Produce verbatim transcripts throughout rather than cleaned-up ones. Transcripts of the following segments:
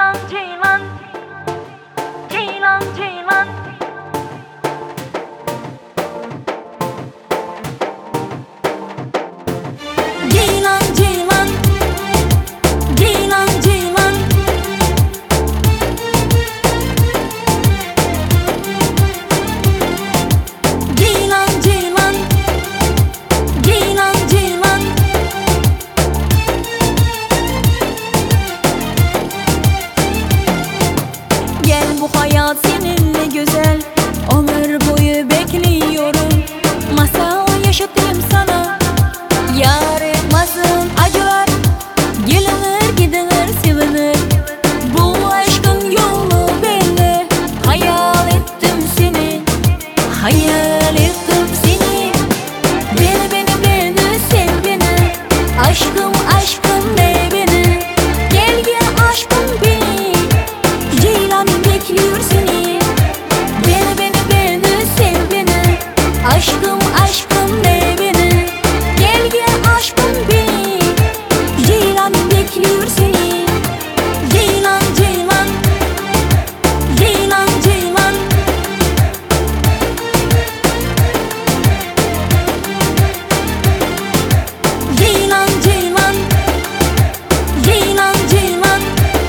Ceylan, Ceylan, Ceylan, Ceylan. Ceylan, Ceylan, Ceylan, Ceylan. Ceylan, Ceylan, Ceylan, Ceylan. Gel, bu hayat seninle güzel, ömür boyu bekliyorum. Masal yaşatayım sana, yar etmezsin acılar. Gelinir gidilir sevinir, bu aşkın yolu belli. Hayal ettim seni, hayal ettim seni. Beni, beni, beni, sev beni. Aşkım, aşkım ne beni. Gel gel aşkım beni. Ceylan bekliyor seni. Beni, beni, beni, sev beni. Aşkım, aşkım ne beni. Gel gel aşkım beni. Ceylan bekliyor seni. Ceylan, Ceylan, Ceylan, Ceylan. Ceylan, Ceylan, Ceylan, Ceylan.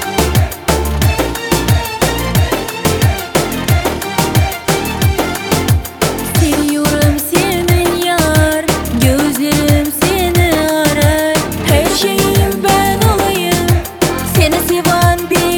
Seviyorum seni yar, gözlerim seni arar. Her şeyim ben olayım, seni seven bir